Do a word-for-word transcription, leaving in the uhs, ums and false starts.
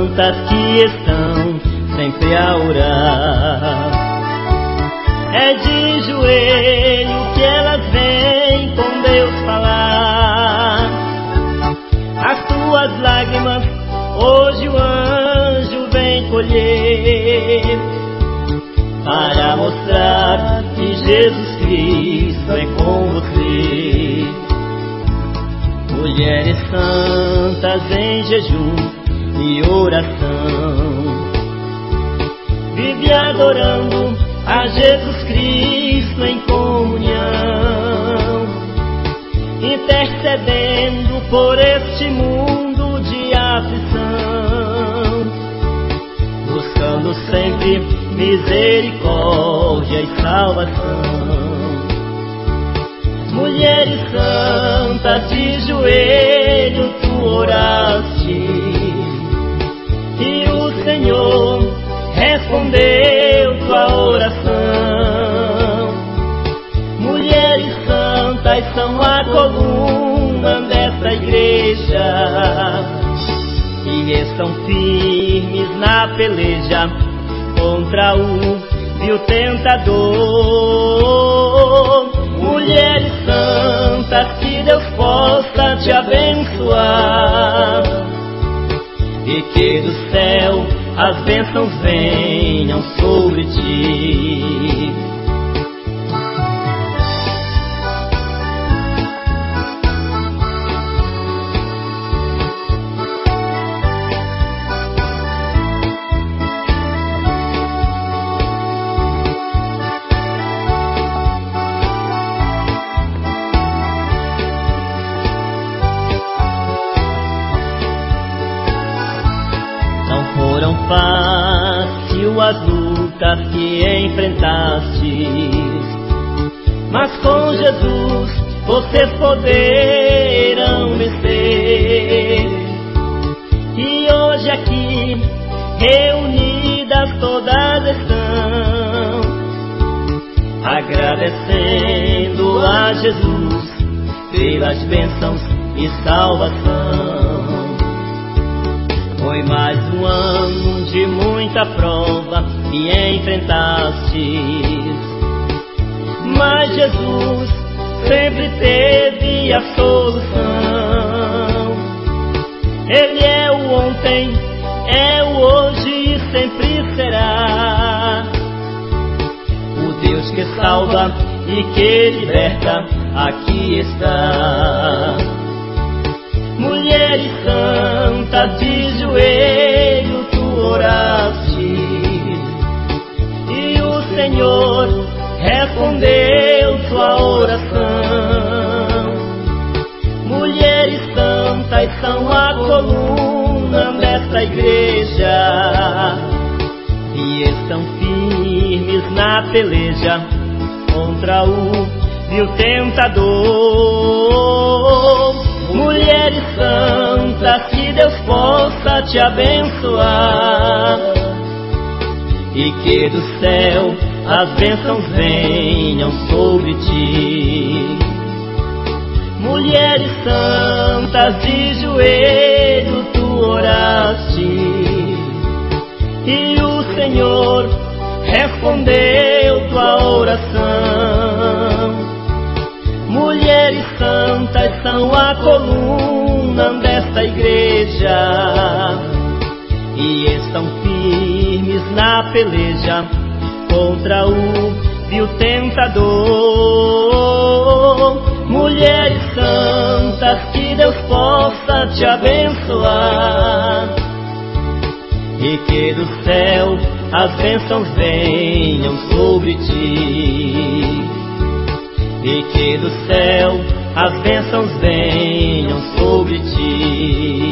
santas que estão sempre a orar. É de joelho que elas vêm com Deus falar. As tuas lágrimas hoje o anjo vem colher, para mostrar que Jesus Cristo é com você. Mulheres santas em jejum e oração, vive adorando a Jesus Cristo em comunhão, intercedendo por este mundo de aflição, buscando sempre misericórdia e salvação. Mulheres santas de joelho tu oraste, e o Senhor respondeu tua oração. Mulheres santas são a coluna desta igreja, e estão firmes na peleja contra o vil tentador. Mulheres santas, que Deus possa te abençoar, e que do céu as bênçãos venham sobre ti. Foram fáceis as lutas que enfrentaste, mas com Jesus vocês poderão vencer. E hoje aqui reunidas todas estão, agradecendo a Jesus pelas bênçãos e salvação. Foi mais um ano de muita prova que enfrentastes, mas Jesus sempre teve a solução. Ele é o ontem, é o hoje e sempre será. O Deus que salva e que liberta, aqui está. Mulheres santas de joelho tu oraste, e o Senhor respondeu tua oração. Mulheres santas são a coluna desta igreja, e estão firmes na peleja contra o vil tentador. Mulheres santas, que Deus possa te abençoar, e que do céu as bênçãos venham sobre ti. Mulheres santas de joelho tu oraste, e o Senhor respondeu tua oração. Mulheres santas são a coluna desta igreja, e estão firmes na peleja contra o vil tentador. Mulheres santas, que Deus possa te abençoar, e que do céu as bênçãos venham sobre ti. E que do céu as bênçãos venham sobre ti.